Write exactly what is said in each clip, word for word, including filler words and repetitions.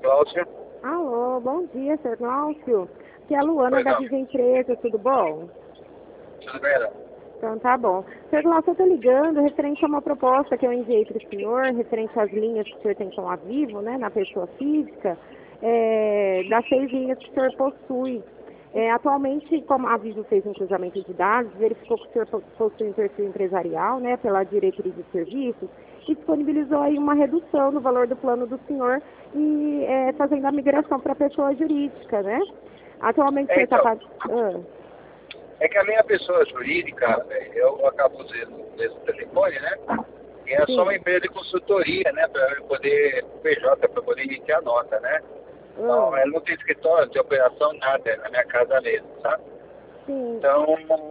Glaucio. Alô, bom dia, senhor Glaucio. Aqui é a Luana da Viva Empresa, tudo bom? Tudo bem, Ana? Então tá bom. Senhor Glaucio, eu tô ligando referente a uma proposta que eu enviei para o senhor, referente às linhas que o senhor tem com a Vivo, né, na pessoa física, é, das seis linhas que o senhor possui. É, atualmente, como a Vivo fez um cruzamento de dados, verificou que o senhor possui um perfil empresarial, né, pela diretoria de serviços, e disponibilizou aí uma redução no valor do plano do senhor e é, fazendo a migração para a pessoa jurídica, né? Atualmente o senhor está Então, pagando... é que a minha pessoa jurídica, eu acabo usando esse telefone, né? E é só uma empresa de consultoria, né? Para eu poder, P J, para poder emitir a nota, né? Então, ela não tem escritório de operação, nada, é na minha casa mesmo, sabe? Sim. Então,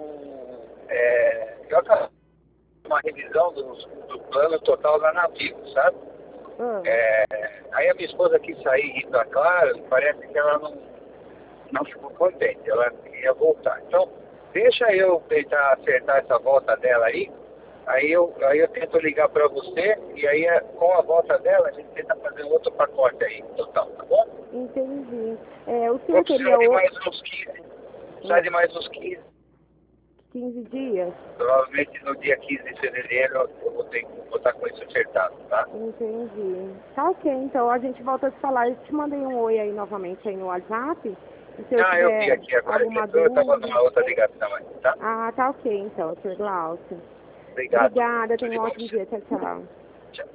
é, eu acabo uma revisão do, do plano total da Navigo, sabe? Ah. É, aí a minha esposa quis sair e ir para Claro, e parece que ela não, não ficou contente, ela ia voltar. Então, deixa eu tentar acertar essa volta dela aí, aí eu, aí eu tento ligar para você, e aí com a volta dela a gente tenta fazer um outro pacote aí, total, tá bom? Entendi. É, o Vou senhor precisar teria de o... mais uns quinze, precisar de mais uns quinze. quinze dias? Provavelmente no dia quinze de fevereiro eu vou ter que botar com isso acertado, tá? Entendi. Tá ok, então a gente volta a se falar. Eu te mandei um oi aí novamente aí no WhatsApp. E se eu Ah, eu vi tiver aqui agora, que alguma eu estava dúvida... numa outra ligação aí, tá? Ah, tá ok então, senhor Glaucio. Obrigado. Obrigada, Tudo tenha de um bom pra ótimo você. dia. Tchau, tchau.